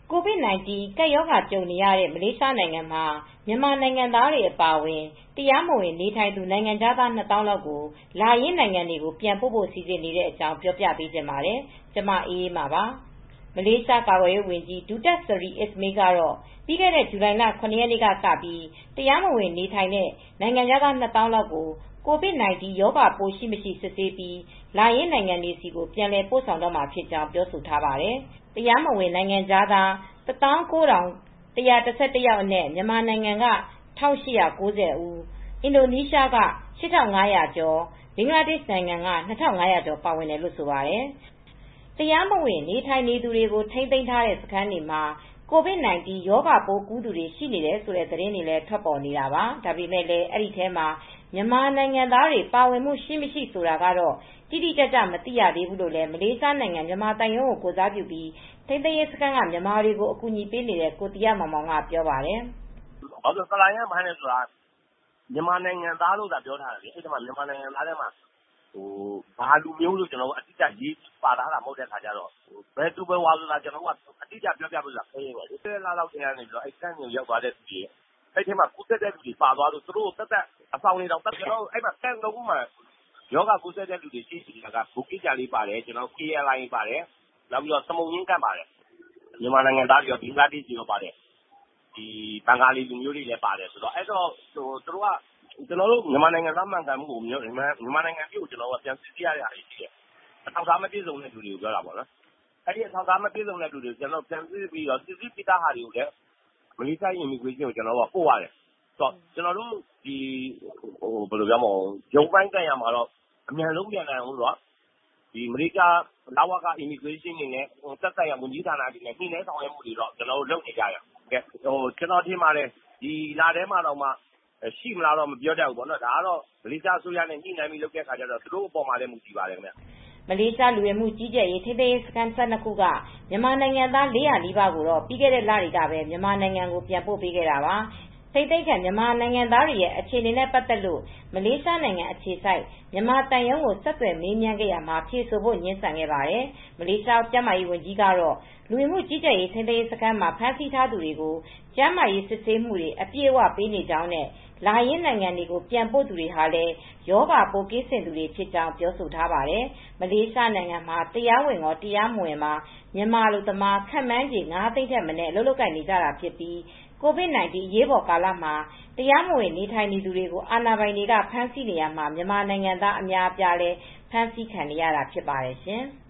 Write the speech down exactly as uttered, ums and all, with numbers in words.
ကိုဗစ် ၁၉ ကပ်ရောဂါကြုံနေရတဲ့ မလေးရှားနိုင်ငံမှာ မြန်မာနိုင်ငံသားတွေ အပါအဝင် တရားမဝင်နေထိုင်သူ နိုင်ငံခြားသား ၂ သောင်းလောက်ကို လာရင်းနိုင်ငံတွေကို ပြန်ပို့ဖို့ စီစဉ်နေတဲ့အကြောင်း ပြောပြပေးချင်ပါတယ်။ ဗွီအိုအေမြန်မာပိုင်းသတင်းထောက် မအေးအေးမာက သတင်းပေးပို့ထားပါတယ်။ မလေးရှား ကာကွယ်ရေးဝန်ကြီး Datuk Seri Ismail ကတော့ ပြီးခဲ့တဲ့ ဇူလိုင်လ ၇ ရက်နေ့ကစပြီး တရားမဝင်နေထိုင်တဲ့ နိုင်ငံခြားသား ၂ သောင်းလောက်ကို ကိုဗစ် ၁၉ ရောဂါပိုးရှိမရှိ စစ်ဆေးပြီး လာရင်းနိုင်ငံတွေဆီ ပြန်လည်ပို့ဆောင်တော့မှာဖြစ်ကြောင်း ပြောဆိုထားပါတယ်။ တရားမဝင်နိုင်ငံခြားသား ၁၉,၁၁၁ ယောက်အနက် မြန်မာနိုင်ငံက ၁,၈၉၀ ဦး၊ အင်ဒိုနီးရှားက ၈,၅၀၀ ကျော်၊ ဘင်္ဂလားဒေ့ရှ်နိုင်ငံက ၂,၅၀၀ ကျော် ပါဝင်တယ်လို့ ဆိုပါတယ်။ တရားမဝင်နေထိုင်နေသူတွေကို ထိန်းသိမ်းထားတဲ့ စခန်းတွေမှာ ကိုဗစ် ၁၉ ရောဂါပိုးကူးသူတွေ ရှိနေတယ်ဆိုတဲ့ သတင်းတွေလည်း ထွက်ပေါ်နေတာပါ။ ဒါပေမဲ့လည်း အဲဒီထဲမှာ မြန်မာနိုင်ငံသားတွေ ပါဝင်မှု ရှိမရှိ ဆိုတာကတော့ တိတိကျကျ မသိရသေးဘူးလို့လည်း မလေးရှားနိုင်ငံ မြန်မာသံရုံးကို ကိုယ်စားပြုပြီး ထိန်းသိမ်းရေးစခန်းက မြန်မာတွေကို အကူညီပေးနေတဲ့ ကိုသီဟမောင်မောင်က ပြောပါတယ်။ "ဆာလာရမ်းဖမ်းတယ်ဆိုတာ မြန်မာနိုင်ငံသားလို့သာ ပြောထားတယ်။ မြန်မာနိုင်ငံသားထဲမှာ ဘာလူမျိုးလို့ အတိအကျပါထားတာ မဟုတ်တဲ့အခါကျတော့ ဘယ်သူဘယ်ဝါဆိုတာ ကျနော်တို့က အတိအကျပြောပြဖို့ ခဲယဉ်းတယ်။ ပြီးခဲ့တဲ့လလောက်ကတည်းက စခန်းတွေကိုရောက်သွားတဲ့သူတွေ အဲဒီထဲမှာ ကူးစက်တဲ့သူတွေပါသွားလို့ သူတို့ကို အဆောင်တွေတောင်သတ်မှတ်ရတယ်။ အဲဒီ camp သုံးခုမှာ ရောဂါကူးစက်တဲ့သူတွေ ရှိနေတာက ဘူကစ်ဂျာလေးပါတယ်။ ကေအယ်အိုင် ပါတယ်။ စမုံညှင်း camp ပါတယ်။ မြန်မာနိုင်ငံသားတွေရော ဘင်္ဂလားဒေ့ရှ်တွေရော ပါတယ်။ ဘင်္ဂါလီလူမျိုးတွေလည်း ပါတယ်ဆိုတော့ သူတို့က ကျနော်တို့ မြန်မာနိုင်ငံသား မှန်ကန်မှုကို မြန်မာနိုင်ငံအပြည့်ကို ပြန်စိစစ်ရတာတွေ ရှိတယ်။ အထောက်အထား မပြည့်စုံတဲ့သူတွေကို ပြောတာပေါ့နော်။ အဲဒီ အထောက်အထား မပြည့်စုံတဲ့သူတွေကို ပြန်စိစစ်ပြီးတော့ စိစစ်ပြီးသားဟာတွေကိုလည်း မလေးရှား immigration ကို ကျနော်တို့က ပို့ရတယ်။ ကျနော်တို့ ရုံးပိုင်းဆိုင်ရာမှာတော့ အမြန်ဆုံးပြန်နိုင်အောင်လို့ မလေးရှား လဝက immigration တွေနဲ့ သက်ဆိုင်ရာ ဝန်ကြီးဌာနတွေနဲ့ ညှိနှိုင်းဆောင်ရွက်မှုတွေတော့ လုပ်နေကြတယ်။ ကျနော်ထင်ပါတယ် ဒီလထဲမှာတောင်မှ ရှိမလားတော့ မပြောတတ်ဘူး။ ဒါကတော့ မလေးရှားအစိုးရနဲ့ ညှိနှိုင်းပြီး လုပ်တဲ့အခါကျတော့ သူတို့အပေါ်မှာလည်း မူတည်ပါတယ်ခင်ဗျ။ " မလေးရှား လူဝင်မှုကြီးကြပ်ရေး ထိန်းသိမ်းရေးစခန်း ၁၂ ခုက မြန်မာနိုင်ငံသား ၄၀၀ နီးပါးကိုတော့ ပြီးခဲ့တဲ့လတွေကပဲ မြန်မာနိုင်ငံကို ပြန်ပို့ပေးခဲ့တာပါ။ ထိန်းသိမ်းခံ မြန်မာနိုင်ငံသားတွေရဲ့ အခြေအနေနဲ့ ပတ်သက်လို့ မလေးရှားနိုင်ငံ အခြေစိုက် မြန်မာသံရုံးကို ဆက်သွယ်မေးမြန်းခဲ့ရာမှာ ဖြေဆိုဖို့ ငြင်းဆန်ခဲ့ပါတယ်။ မလေးရှား ကျန်းမာရေးဝန်ကြီးကတော့ လူဝင်မှုကြီးကြပ်ရေး ထိန်းသိမ်းရေးစခန်းမှာ ဖမ်းဆီးထားသူတွေကို ကျန်းမာရေးစစ်ဆေးမှုတွေ အပြည့်အဝပေးနေကြောင်းနဲ့ လာရင်းနိုင်ငံတွေကို ပြန်ပို့သူတွေဟာလည်း ရောဂါပိုးကင်းစင်သူတွေဖြစ်ကြောင်း ပြောဆိုထားပါတယ်။ မလေးရှားနိုင်ငံမှာ တရားဝင်ရော တရားမဝင်ပါ မြန်မာအလုပ်သမား ခန့်မှန်းခြေ ၅ သိန်းထက်မနည်း အလုပ်လုပ်ကိုင်နေကြတာဖြစ်ပြီး ကိုဗစ် ၁၉ အရေးပေါ်ကာလမှာ တရားမဝင်နေထိုင်နေသူတွေကို အာဏာပိုင်တွေက ဖမ်းဆီးနေရာမှာ မြန်မာနိုင်ငံသား အများအပြားလည်း ဖမ်းဆီးခံနေရတာ ဖြစ်ပါတယ်ရှင်။